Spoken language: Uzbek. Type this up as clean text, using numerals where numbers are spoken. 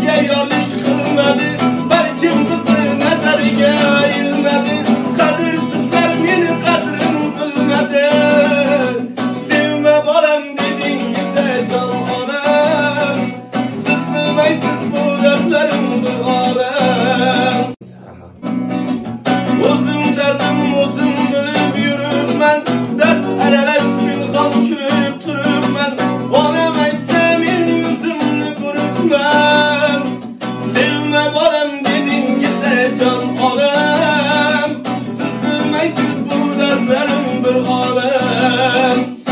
bizga yorlik qilmadi, balkim bizni nazariga ilmadi. Qadrsizlar meni qadrim bilmadi. Sevma bolam dedingiz jon onam, siz bilmaysiz bu dardlarim bir olam. O'zim dardim o'zim bilib yuribman, dard aralash pinhon kulib turibman. Onam aytsa men yuzimni ko'ribman. Sevma bolam dedingiz jon onam, siz bilmaysiz bu dardlarim bir olam.